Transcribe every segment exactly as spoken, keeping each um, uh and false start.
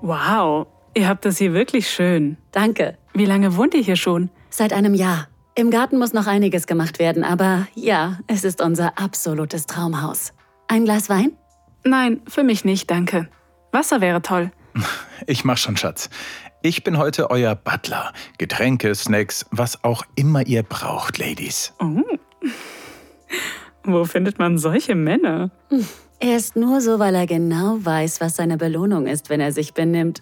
Wow, ihr habt das hier wirklich schön. Danke. Wie lange wohnt ihr hier schon? Seit einem Jahr. Im Garten muss noch einiges gemacht werden, aber ja, es ist unser absolutes Traumhaus. Ein Glas Wein? Nein, für mich nicht, danke. Wasser wäre toll. Ich mach schon, Schatz. Ich bin heute euer Butler. Getränke, Snacks, was auch immer ihr braucht, Ladies. Oh. Wo findet man solche Männer? Er ist nur so, weil er genau weiß, was seine Belohnung ist, wenn er sich benimmt.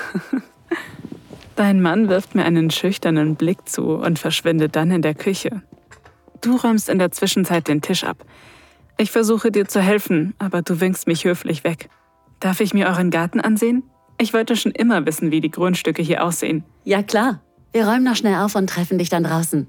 Dein Mann wirft mir einen schüchternen Blick zu und verschwindet dann in der Küche. Du räumst in der Zwischenzeit den Tisch ab. Ich versuche dir zu helfen, aber du winkst mich höflich weg. Darf ich mir euren Garten ansehen? Ich wollte schon immer wissen, wie die Grundstücke hier aussehen. Ja, klar. Wir räumen noch schnell auf und treffen dich dann draußen.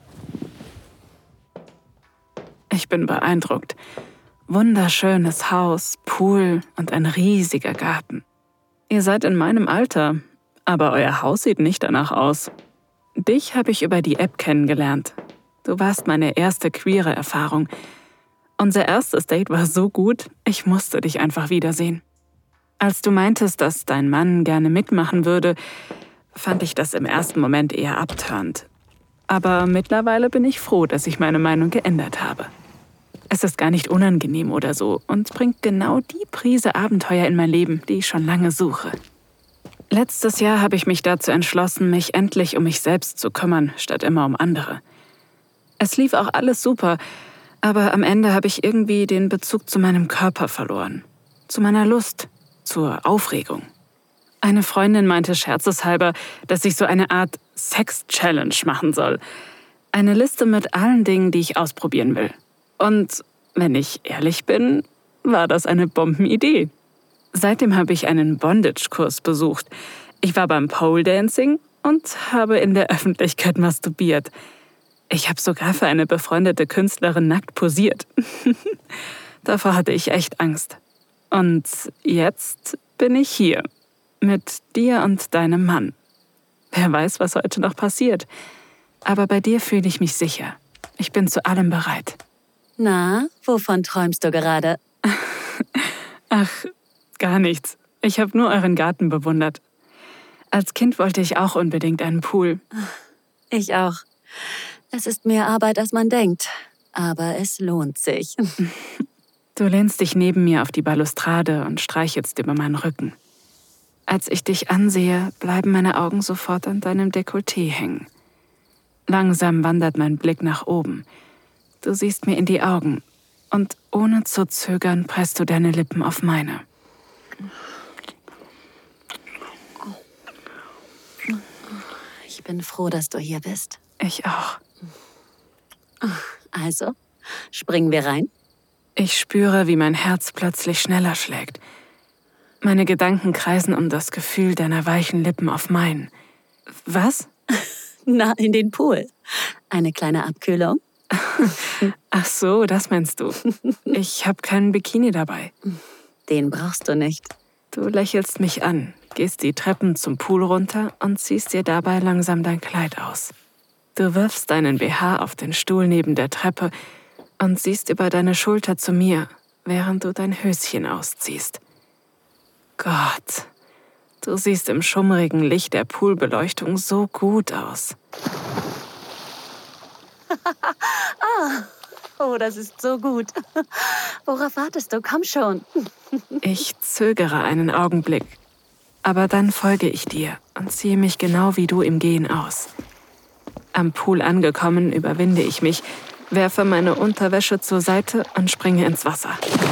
Ich bin beeindruckt. Wunderschönes Haus, Pool und ein riesiger Garten. Ihr seid in meinem Alter, aber euer Haus sieht nicht danach aus. Dich habe ich über die App kennengelernt. Du warst meine erste queere Erfahrung. Unser erstes Date war so gut, ich musste dich einfach wiedersehen. Als du meintest, dass dein Mann gerne mitmachen würde, fand ich das im ersten Moment eher abturnt. Aber mittlerweile bin ich froh, dass ich meine Meinung geändert habe. Es ist gar nicht unangenehm oder so und bringt genau die Prise Abenteuer in mein Leben, die ich schon lange suche. Letztes Jahr habe ich mich dazu entschlossen, mich endlich um mich selbst zu kümmern, statt immer um andere. Es lief auch alles super, aber am Ende habe ich irgendwie den Bezug zu meinem Körper verloren. Zu meiner Lust, zur Aufregung. Eine Freundin meinte scherzeshalber, dass ich so eine Art Sex-Challenge machen soll. Eine Liste mit allen Dingen, die ich ausprobieren will. Und wenn ich ehrlich bin, war das eine Bombenidee. Seitdem habe ich einen Bondage-Kurs besucht. Ich war beim Pole-Dancing und habe in der Öffentlichkeit masturbiert. Ich habe sogar für eine befreundete Künstlerin nackt posiert. Davor hatte ich echt Angst. Und jetzt bin ich hier. Mit dir und deinem Mann. Wer weiß, was heute noch passiert. Aber bei dir fühle ich mich sicher. Ich bin zu allem bereit. Na, wovon träumst du gerade? Ach, gar nichts. Ich habe nur euren Garten bewundert. Als Kind wollte ich auch unbedingt einen Pool. Ich auch. Es ist mehr Arbeit, als man denkt. Aber es lohnt sich. Du lehnst dich neben mir auf die Balustrade und streichelst über meinen Rücken. Als ich dich ansehe, bleiben meine Augen sofort an deinem Dekolleté hängen. Langsam wandert mein Blick nach oben. Du siehst mir in die Augen und ohne zu zögern presst du deine Lippen auf meine. Ich bin froh, dass du hier bist. Ich auch. Also, springen wir rein? Ich spüre, wie mein Herz plötzlich schneller schlägt. Meine Gedanken kreisen um das Gefühl deiner weichen Lippen auf meinen. Was? Na, in den Pool. Eine kleine Abkühlung? Ach so, das meinst du. Ich habe keinen Bikini dabei. Den brauchst du nicht. Du lächelst mich an, gehst die Treppen zum Pool runter und ziehst dir dabei langsam dein Kleid aus. Du wirfst deinen B H auf den Stuhl neben der Treppe und siehst über deine Schulter zu mir, während du dein Höschen ausziehst. Gott, du siehst im schummrigen Licht der Poolbeleuchtung so gut aus. Oh, das ist so gut. Worauf wartest du? Komm schon. Ich zögere einen Augenblick, aber dann folge ich dir und ziehe mich genau wie du im Gehen aus. Am Pool angekommen, überwinde ich mich, werfe meine Unterwäsche zur Seite und springe ins Wasser.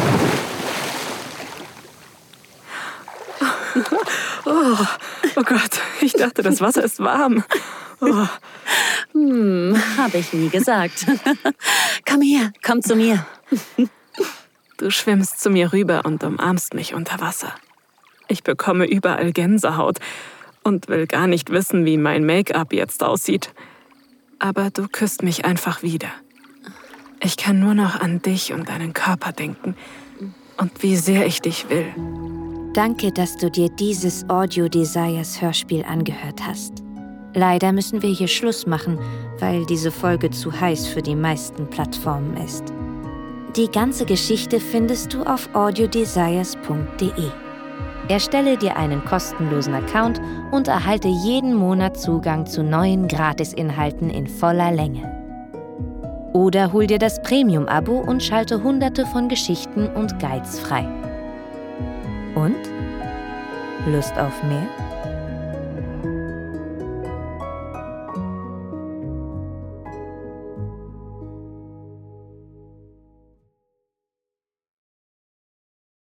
Oh, oh Gott, ich dachte, das Wasser ist warm. Oh. Hm, habe ich nie gesagt. Komm her, komm zu mir. Du schwimmst zu mir rüber und umarmst mich unter Wasser. Ich bekomme überall Gänsehaut und will gar nicht wissen, wie mein Make-up jetzt aussieht. Aber du küsst mich einfach wieder. Ich kann nur noch an dich und deinen Körper denken und wie sehr ich dich will. Danke, dass du dir dieses Audio Desires Hörspiel angehört hast. Leider müssen wir hier Schluss machen, weil diese Folge zu heiß für die meisten Plattformen ist. Die ganze Geschichte findest du auf audiodesires punkt de. Erstelle dir einen kostenlosen Account und erhalte jeden Monat Zugang zu neuen Gratisinhalten in voller Länge. Oder hol dir das Premium-Abo und schalte hunderte von Geschichten und Guides frei. Und? Lust auf mehr?